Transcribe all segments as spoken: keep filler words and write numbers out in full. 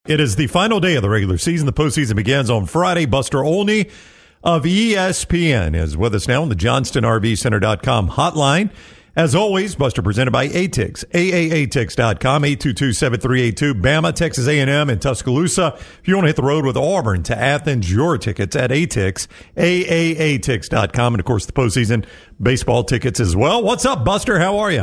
It is the final day of the regular season. The postseason begins on Friday. Buster Olney of E S P N is with us now on the Johnston R V Center dot com hotline. As always, Buster presented by A T I X, A A A T I X dot com, eight two two, seven three eight two, Bama, Texas A and M, and Tuscaloosa. If you want to hit the road with Auburn to Athens, your tickets at A T I X, A A A T I X dot com, and, of course, the postseason baseball tickets as well. What's up, Buster? How are you?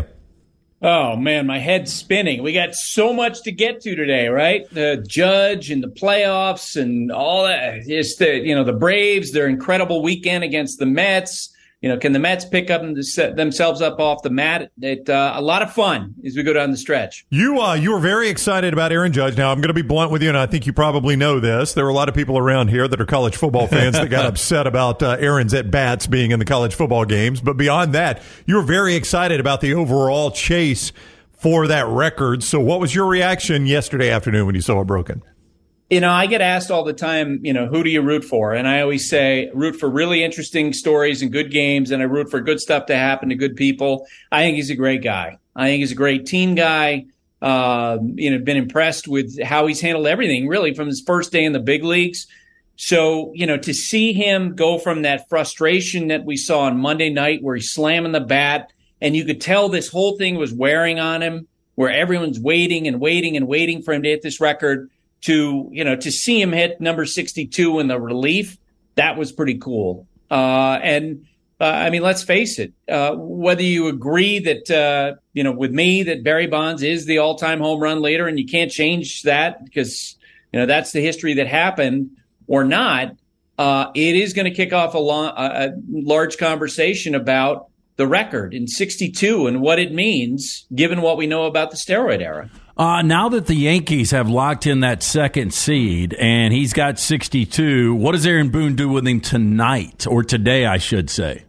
Oh, man, my head's spinning. We got so much to get to today, right? The Judge and the playoffs and all that. Just the, you know, the Braves, their incredible weekend against the Mets. You know, can the Mets pick up and set themselves up off the mat? It, uh, a lot of fun as we go down the stretch. You uh, you were very excited about Aaron Judge. Now, I'm going to be blunt with you, and I think you probably know this. There are a lot of people around here that are college football fans that got upset about uh, Aaron's at-bats being in the college football games. But beyond that, you were very excited about the overall chase for that record. So what was your reaction yesterday afternoon when you saw it broken? You know, I get asked all the time, you know, who do you root for? And I always say root for really interesting stories and good games, and I root for good stuff to happen to good people. I think he's a great guy. I think he's a great team guy. Uh, you know, been impressed with how he's handled everything, really, from his first day in the big leagues. So, you know, to see him go from that frustration that we saw on Monday night where he's slamming the bat, and you could tell this whole thing was wearing on him, where everyone's waiting and waiting and waiting for him to hit this record, to, you know, to see him hit number sixty-two in the relief, that was pretty cool. Uh, and, uh, I mean, let's face it, uh, whether you agree that, uh, you know, with me, that Barry Bonds is the all-time home run leader and you can't change that because, you know, that's the history that happened or not, uh, it is going to kick off a, long, a, a large conversation about the record in sixty-two and what it means, given what we know about the steroid era. Uh, now that the Yankees have locked in that second seed and he's got sixty-two, what does Aaron Boone do with him tonight, or today, I should say?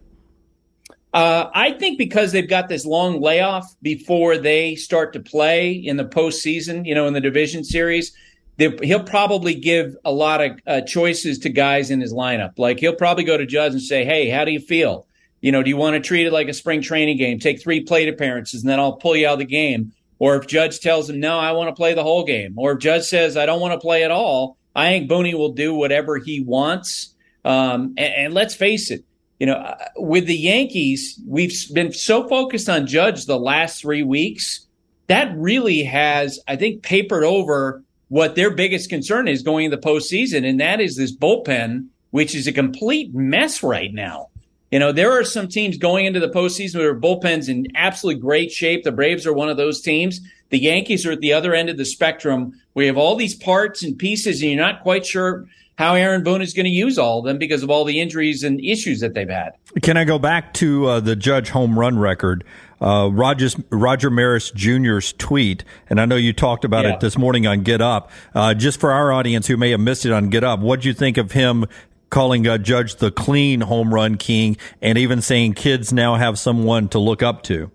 Uh, I think because they've got this long layoff before they start to play in the postseason, you know, in the division series, he'll probably give a lot of uh, choices to guys in his lineup. Like he'll probably go to Judge and say, hey, how do you feel? You know, do you want to treat it like a spring training game? Take three plate appearances and then I'll pull you out of the game. Or if Judge tells him, no, I want to play the whole game. Or if Judge says, I don't want to play at all, I think Booney will do whatever he wants. Um, and, and let's face it, you know, with the Yankees, we've been so focused on Judge the last three weeks. That really has, I think, papered over what their biggest concern is going into the postseason. And that is this bullpen, which is a complete mess right now. You know, there are some teams going into the postseason where their bullpen's in absolutely great shape. The Braves are one of those teams. The Yankees are at the other end of the spectrum. We have all these parts and pieces, and you're not quite sure how Aaron Boone is going to use all of them because of all the injuries and issues that they've had. Can I go back to uh, the Judge home run record? Uh, Rogers, Roger Maris Junior's tweet, and I know you talked about yeah. it this morning on Get Up. Uh, just for our audience who may have missed it on Get Up, what do you think of him calling uh, Judge the clean home run king, and even saying kids now have someone to look up to?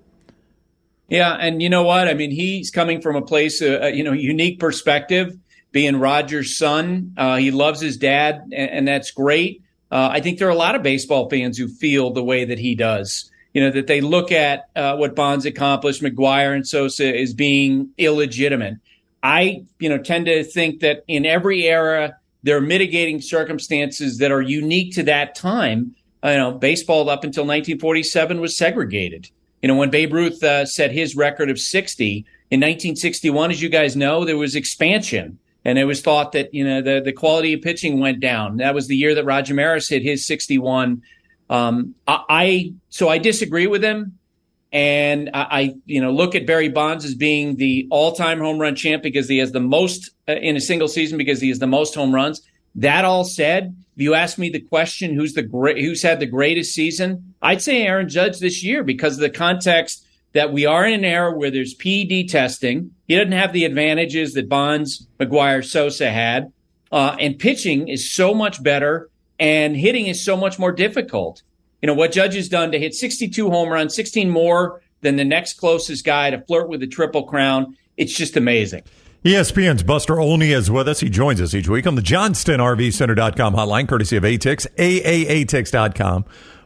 Yeah, and you know what? I mean, he's coming from a place, uh, you know, unique perspective, being Roger's son. Uh, he loves his dad, and, and that's great. Uh, I think there are a lot of baseball fans who feel the way that he does. You know, that they look at uh, what Bonds accomplished, McGwire and Sosa, as being illegitimate. I, you know, tend to think that in every era, there are mitigating circumstances that are unique to that time. You know, baseball up until nineteen forty-seven was segregated. You know, when Babe Ruth uh, set his record of sixty in nineteen sixty-one, as you guys know, there was expansion. And it was thought that, you know, the, the quality of pitching went down. That was the year that Roger Maris hit his sixty-one. Um, I, I so I disagree with him. And I, I, you know, look at Barry Bonds as being the all-time home run champ because he has the most uh, in a single season because he has the most home runs. That all said, if you ask me the question, who's the great, who's had the greatest season, I'd say Aaron Judge this year because of the context that we are in an era where there's P E D testing. He doesn't have the advantages that Bonds, McGwire, Sosa had, uh, and pitching is so much better and hitting is so much more difficult. You know, what Judge has done to hit sixty-two home runs, sixteen more than the next closest guy to flirt with the Triple Crown. It's just amazing. E S P N's Buster Olney is with us. He joins us each week on the Johnston R V Center dot com hotline, courtesy of A T I X, A A A T I X dot com.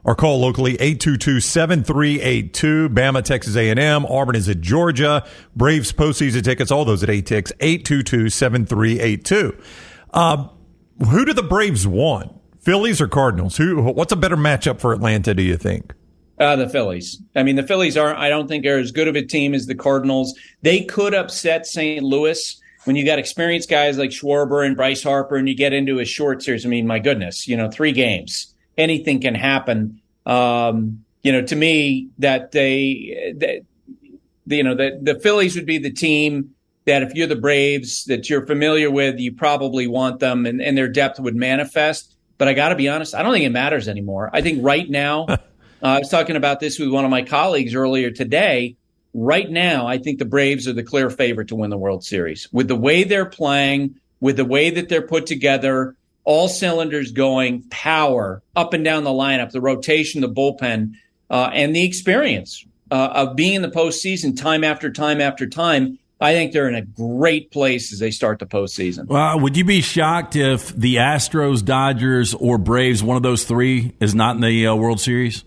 or call locally eight two two, seven three eight two. Bama, Texas A and M. Auburn is at Georgia. Braves postseason tickets, all those at A T I X, eight two two, seven three eight two. Uh, who do the Braves want? Phillies or Cardinals? Who? What's a better matchup for Atlanta, do you think? Uh, the Phillies. I mean, the Phillies are, I don't think they're as good of a team as the Cardinals. They could upset Saint Louis. When you got experienced guys like Schwarber and Bryce Harper and you get into a short series, I mean, my goodness, you know, three games, anything can happen. Um, you know, to me, that they, that, you know, the, the Phillies would be the team that if you're the Braves that you're familiar with, you probably want them and, and their depth would manifest. But I got to be honest, I don't think it matters anymore. I think right now, uh, I was talking about this with one of my colleagues earlier today. Right now, I think the Braves are the clear favorite to win the World Series. With the way they're playing, with the way that they're put together, all cylinders going, power up and down the lineup, the rotation, the bullpen, uh, and the experience uh, of being in the postseason time after time after time. I think they're in a great place as they start the postseason. Well, would you be shocked if the Astros, Dodgers, or Braves, one of those three, is not in the uh, World Series?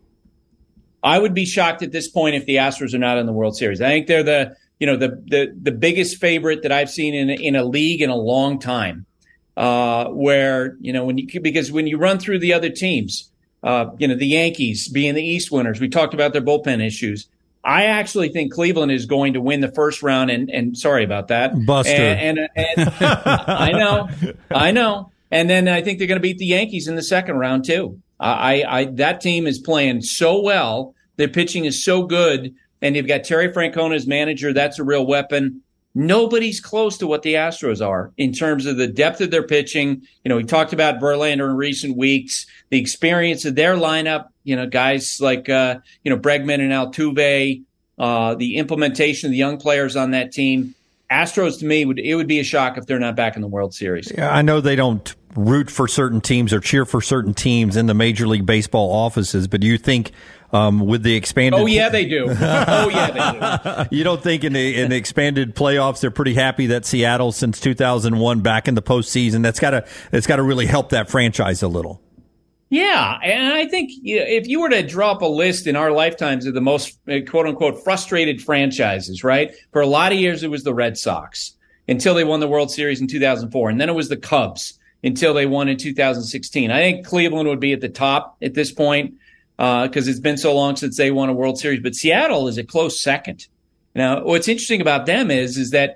I would be shocked at this point if the Astros are not in the World Series. I think they're the, you know, the the the biggest favorite that I've seen in in a league in a long time. Uh, where you know when you because when you run through the other teams, uh, you know the Yankees being the East winners, we talked about their bullpen issues. I actually think Cleveland is going to win the first round, and and sorry about that, Buster. And, and, and I know, I know, and then I think they're going to beat the Yankees in the second round too. I, I, that team is playing so well. Their pitching is so good. And you've got Terry Francona as manager. That's a real weapon. Nobody's close to what the Astros are in terms of the depth of their pitching. You know, we talked about Verlander in recent weeks, the experience of their lineup, you know, guys like, uh, you know, Bregman and Altuve, uh, the implementation of the young players on that team. Astros, to me, would it would be a shock if they're not back in the World Series. Yeah, I know they don't root for certain teams or cheer for certain teams in the Major League Baseball offices, but do you think um, with the expanded... Oh, yeah, they do. Oh, yeah, they do. You don't think in the, in the expanded playoffs they're pretty happy that Seattle, since two thousand one, back in the postseason, that's got to it's got to really help that franchise a little? Yeah, and I think you know, if you were to drop a list in our lifetimes of the most quote-unquote frustrated franchises, right? For a lot of years, it was the Red Sox until they won the World Series in two thousand four, and then it was the Cubs until they won in two thousand sixteen. I think Cleveland would be at the top at this point because uh, it's been so long since they won a World Series, but Seattle is a close second. Now, what's interesting about them is, is that,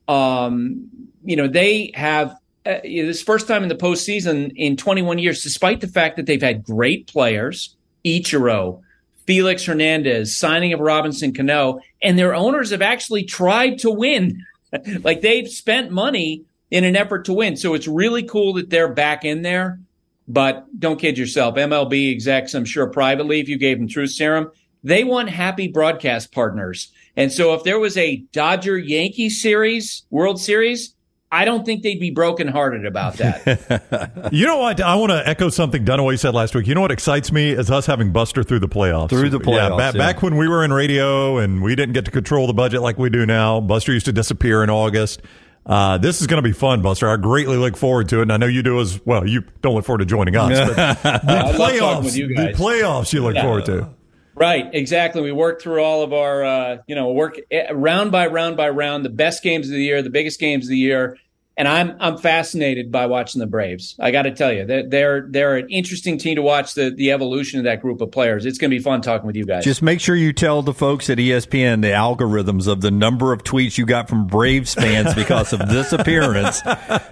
um, you know, they have Uh, this first time in the postseason in twenty-one years, despite the fact that they've had great players, Ichiro, Felix Hernandez, signing of Robinson Cano, and their owners have actually tried to win. Like they've spent money in an effort to win. So it's really cool that they're back in there. But don't kid yourself. M L B execs, I'm sure privately, if you gave them truth serum, they want happy broadcast partners. And so if there was a Dodger-Yankee series, World Series, I don't think they'd be brokenhearted about that. You know what? I want to echo something Dunaway said last week. You know what excites me is us having Buster through the playoffs. Through the playoffs, yeah. Ba- yeah. Back when we were in radio and we didn't get to control the budget like we do now, Buster used to disappear in August. Uh, this is going to be fun, Buster. I greatly look forward to it, and I know you do as well. You don't look forward to joining us, but the uh, playoffs, with you the playoffs you look yeah. forward to. Right, exactly. We work through all of our, uh, you know, work round by round by round, the best games of the year, the biggest games of the year. And I'm I'm fascinated by watching the Braves. I got to tell you, they're, they're they're an interesting team to watch, the, the evolution of that group of players. It's going to be fun talking with you guys. Just make sure you tell the folks at E S P N the algorithms of the number of tweets you got from Braves fans because of this appearance,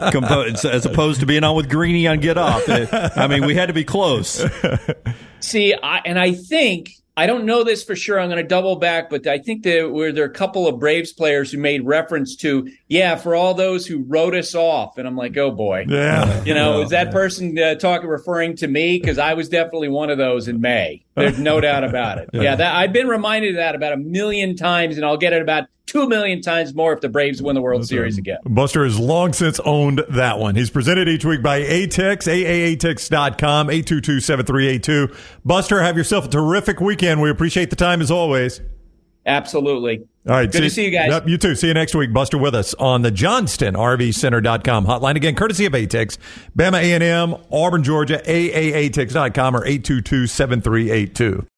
as opposed to being on with Greeny on Get Up. I mean, we had to be close. See, I, and I think, I don't know this for sure. I'm going to double back, but I think there were there are a couple of Braves players who made reference to, yeah, for all those who wrote us off. And I'm like, oh, boy. Yeah. You know, yeah, is that yeah. person uh, talking, referring to me? Because I was definitely one of those in May. There's no doubt about it. Yeah, yeah that, I've been reminded of that about a million times, and I'll get it about two million times more if the Braves win the World That's Series right. again. Buster has long since owned that one. He's presented each week by A T I X, A A A T I X dot com, eight two two, seven three eight two. Buster, have yourself a terrific weekend. We appreciate the time as always. Absolutely. All right. Good see, to see you guys. Yep, you too. See you next week. Buster with us on the Johnston R V Center dot com hotline. Again, courtesy of A T I X, Bama A and M, Auburn, Georgia, A A A T I X dot com or eight two two, seven three eight two.